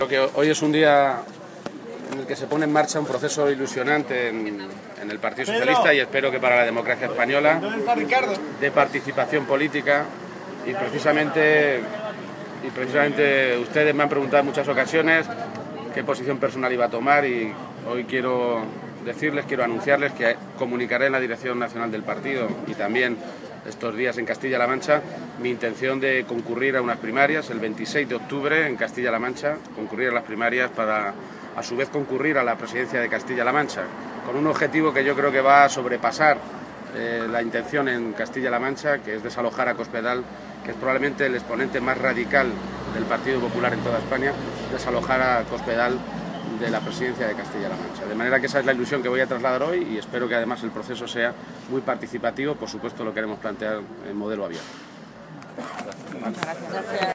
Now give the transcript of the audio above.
Creo que hoy es un día en el que se pone en marcha un proceso ilusionante en el Partido Socialista y espero que para la democracia española, de participación política y precisamente ustedes me han preguntado en muchas ocasiones qué posición personal iba a tomar y hoy quiero anunciarles que comunicaré en la dirección nacional del partido y también estos días en Castilla-La Mancha mi intención de concurrir a unas primarias el 26 de octubre en Castilla-La Mancha, concurrir a las primarias para a su vez concurrir a la presidencia de Castilla-La Mancha, con un objetivo que yo creo que va a sobrepasar la intención en Castilla-La Mancha, que es desalojar a Cospedal, que es probablemente el exponente más radical del Partido Popular en toda España, desalojar a Cospedal de la presidencia de Castilla-La Mancha. De manera que esa es la ilusión que voy a trasladar hoy y espero que además el proceso sea muy participativo. Por supuesto lo queremos plantear en modelo abierto. Muchas gracias.